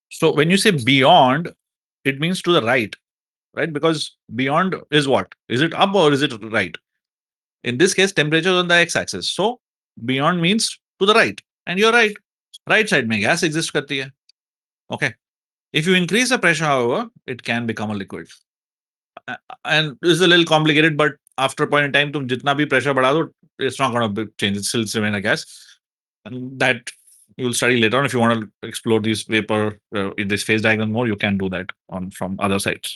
So when you say beyond, it means to the right? Because beyond is what? Is it up or is it right? In this case, temperature is on the x-axis. So beyond means to the right, and you're right. Right side में gas exist करती है. Okay. If you increase the pressure, however, it can become a liquid. And this is a little complicated, but after a point in time, तुम जितना भी pressure बढ़ा दो, it's not going to change. It still remain a gas. And that you'll study later on. If you want to explore this paper, in this phase diagram more, you can do that on from other sites.